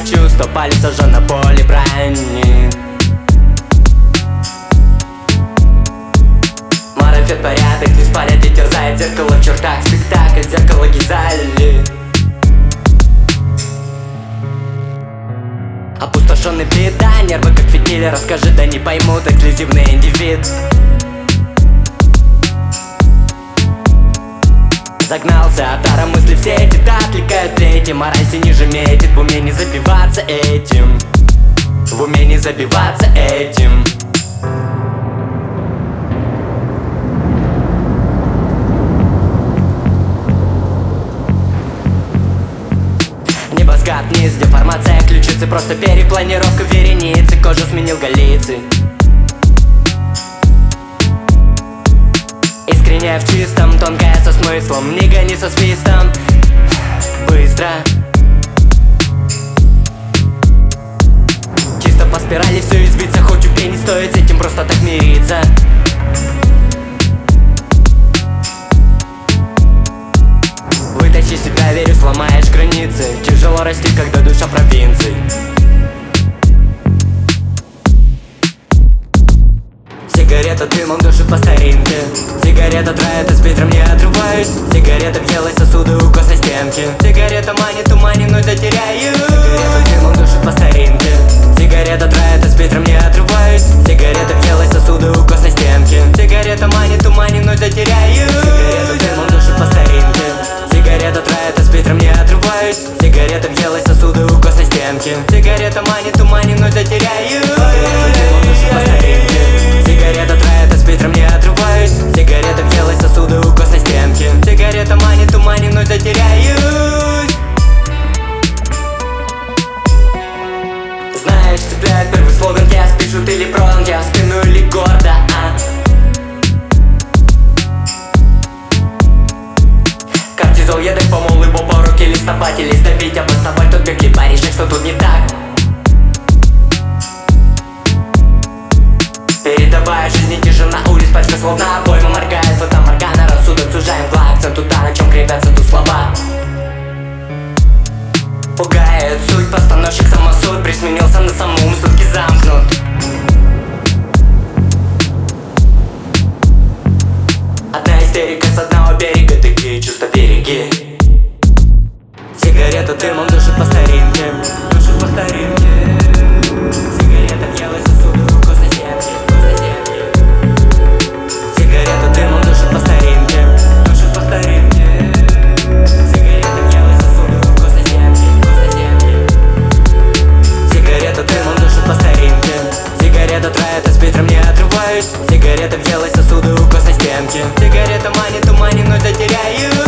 чувства, палец сожжен на поле брани. Марафет порядок, не спалят и терзает зеркало в чертах. Спектакль, зеркало Гизали. Опустошенный беда, нервы как фитили. Расскажи, да не поймут, эксклюзивный индивид. Загнался отара, мысли все эти отвлекают третий. Мораль все ниже метит, в уме не забиваться этим. В уме не забиваться этим. Небоскат вниз, деформация ключицы. Просто перепланировка вереницы. Кожу сменил голицы. Искренняя в чистом, тонкая со смыслом. Не гони со свистом. Быстро. Чисто по спирали все извиться. Хоть убей, не стоит с этим просто так мириться. Вытащи себя, верю, сломаешь границы. Тяжело расти, когда душа провинций. Сигарета дымом душит по старинке. Сигарета травит, а с Питером не отрываюсь. Сигарета въелась сосуды, укос на стенке. Сигарета манит, туманит, вновь затеряю. Сигарета дымом душит по старинке. Сигарета травит, а с Питером не отрываюсь. Сигарета въелась сосуды, укос на стенке. Сигарета манит, туманит, вновь затеряю. Сигарета дымом душит по старинке. Сигарета травит, а с Питером не отрываюсь. Сигарета въелась сосуды, укос на стенке. Сигарета манит, туманит, вновь затеряю. Сигарета дымом душит по старинке. Сигарета травит, а с Питером не отрываюсь. Сигарета въелась сосуды, укос на стенке. Сигарета манит, туманит, вновь затеряюсь. Знаешь, цепляет первый слоган. Тебя спишут или продан, тебя в спину или гордо, Кортизол, едок, помол, его по руке листопать или сдавить, обосновать тот бег, либо решить, что тут не так. Передовая жизни, тишина улиц, пачка словно обойма моргает. Фотоморгана, рассудок сужаем два. Акцент туда, на чем крепятся тут слова. Пугает суть, постановщик самосуд. Присменился на самум, сутки замкнут. Одна истерика с одного берега, такие чувства береги. Сигарета дымом душит по старинке. Душит по старинке. Сигарета въелась сосуды, укос на стенке. Сигарета дымом душит по старинке. Душит по старинке. Сигарета въелась сосуды, укос на стенке. Сигарета дымом душит по старинке. Сигарета травит, а с Питером не отрываюсь. Сигарета въелась сосуды, укос на стенке. Сигарета манит, туманит, вновь затеряю.